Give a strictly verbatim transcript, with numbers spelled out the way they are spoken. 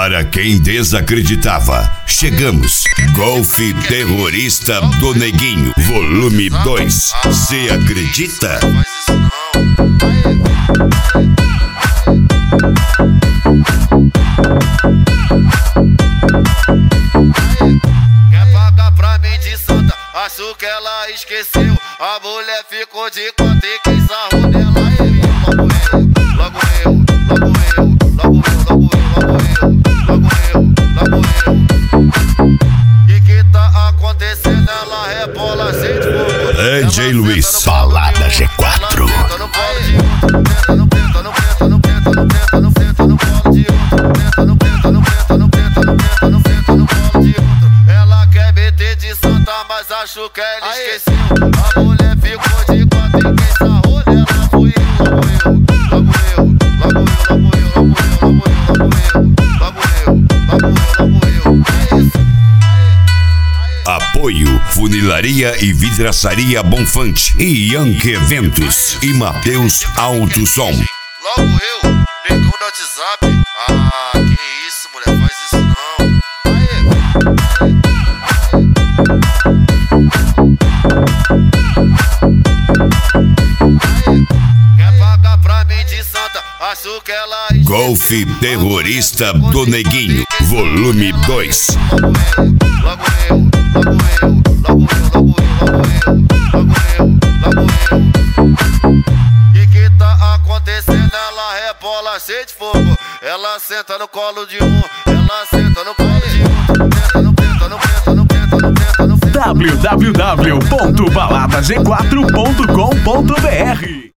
Para quem desacreditava, chegamos. Golfe Terrorista do Neguinho, volume dois. Cê acredita? Quer pagar pra mim de santa? Acho que ela esqueceu. A mulher ficou de quatro e quem sarrou nela. Logo eu, logo eu, logo eu, logo eu, logo eu, logo eu, logo eu. Que que tá acontecendo? Ela rebola cheio de fogo. D J Luiz, Balada G quatro. Ela quer meter de santa, mas acho que ela esqueceu. A mulher ficou de quatro e quem sarrou nela fui eu. Logo eu, logo eu, logo eu, logo eu, logo eu, logo eu, logo eu, logo eu. É isso. Apoio Funilaria e Vidraçaria Bonfante, e Yankee Eventos e Mateus Alto Som. Logo eu, negão do WhatsApp. Ah, que isso, mulher, faz isso não. Quer pagar pra mim de santa? Acho que ela esqueceu. Golfe Terrorista do Neguinho, volume dois. Logo eu, logo eu, logo eu, logo eu, logo eu, logo eu. Que que tá acontecendo? Ela rebola cheio de fogo. Ela senta no colo de um, ela senta no colo de um. Tenta, não tenta, não tenta, não tenta, não tenta, não tenta. w w w ponto balada g quatro ponto com ponto b r